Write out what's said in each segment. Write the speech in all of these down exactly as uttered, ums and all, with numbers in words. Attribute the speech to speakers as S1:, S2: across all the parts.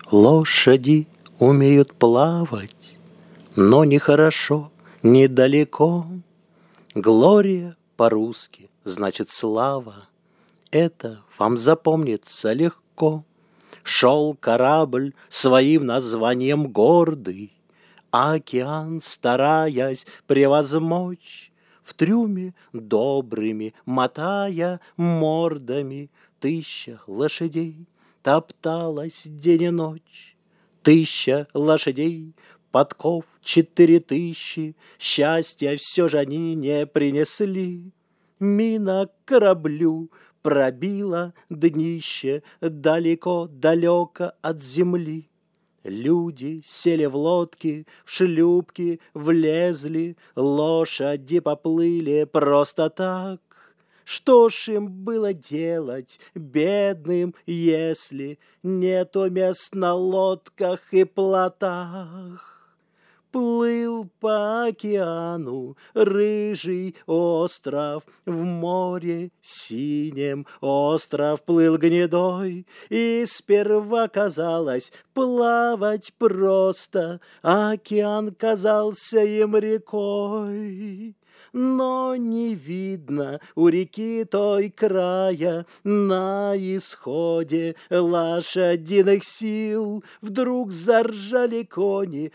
S1: Лошади умеют плавать, но нехорошо, недалеко. Глория по-русски значит слава. Это вам запомнится легко. Шел корабль своим названием гордый, а океан, стараясь превозмочь, в трюме добрыми, мотая мордами, тысяча лошадей топталась день и ночь. Тысяча лошадей, подков четыре тысячи, счастья все же они не принесли. Мина к кораблю пробила днище далеко-далеко от земли. Люди сели в лодки, в шлюпки влезли, лошади поплыли просто так. Что ж им было делать, бедным, если нету мест на лодках и плотах? Плыл по океану рыжий остров, в море синем остров плыл гнедой, и сперва казалось плавать просто, а океан казался им рекой. Но не видно у реки той края, на исходе лошадиных сил вдруг заржали кони,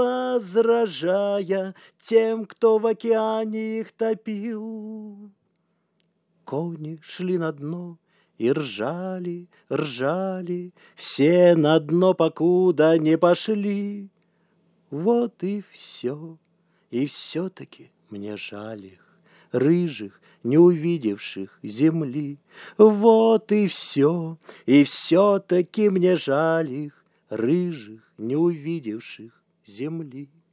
S1: возражая тем, кто в океане их топил. Кони шли на дно и ржали, ржали, все на дно покуда не пошли. Вот и все, и все-таки мне жаль их, рыжих, не увидевших земли. Вот и все, и все-таки мне жаль их, рыжих, не увидевших земли.